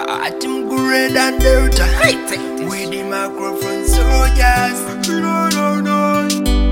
I'm great and dirty. With the microphone soldiers. No, no, no.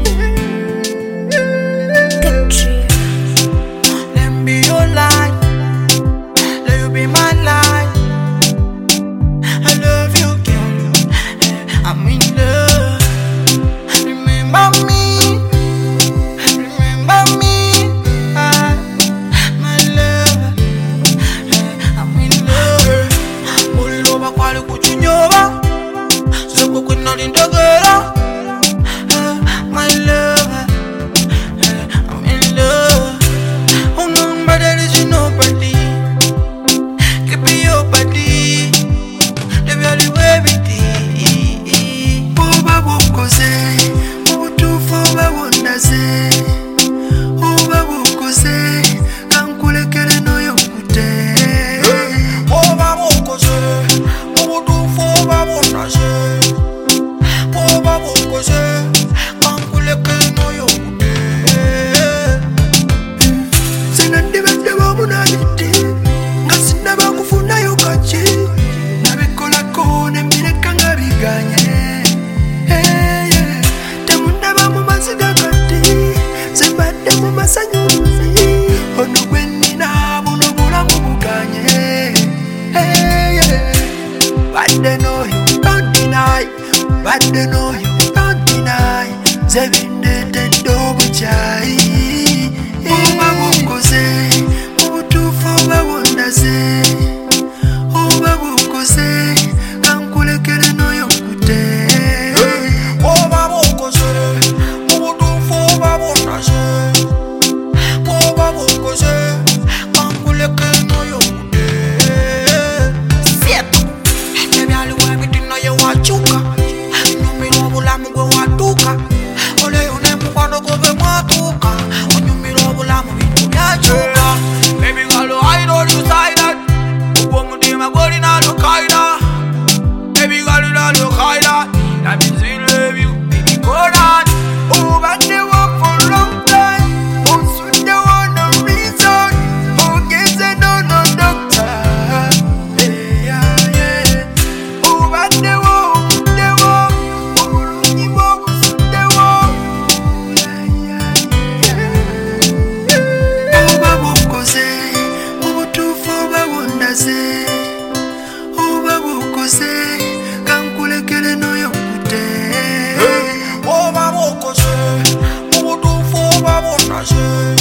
Let me be your light. Let you be my light. I love you, girl. I'm in love. Remember me. Remember me. My love. I'm in love. Muliloba kwali kuchinyoba. Soko kuna lindogera. My love. I'm in love. Oh no, but there is nobody. Keep me your body. The very way we did. Boba wokose. Ubu foba wonase. Boba wokose. Kankulekele no yokute. Boba wokose. Ubu foba wonase. Boba wokose. Kankulekele no yokute. Senandi bende wamunaliti. Ngasina bakufuna yokachi. Nabikola kone mbireka ngabiganye. Temunda bamu masiga kati. Zembade mu masanyuzi. Ono gwenina buno bulamu buganye. But they know you don't deny. But they know you don't deny. Zebinde tendobu chai. Uba wukose. Ubutufu bawonase. Uba wukose. Kankulekele no yokute. Uba wukose. Ubutufu bawonase. Uba wukose. Kankulekele no yokute. Sieto. Baby, I love everything now you want chuka. No me lo bula mu go watuka. Ole une mu kwando go be matuka. Onyu me lo bula mu bintu bya chuka. Baby, girl, I know you side that. Ubo mu di ma gori na lo kaida. Baby, girl, you know lo kaida. That means we love you. Baby, go on. Oh, but they work for long time. Oh, sweet, they want no reason. Oh, guess they don't know doctor. Hey, yeah, yeah. Oh, but they walk, they walk. Oh, you walk, they walk. Yeah, yeah, yeah. Oh, babukose. Ubutufu babundase. Oh, babukose. Kankulekele no yokute. Oh, babukose. Ubutufu babundase.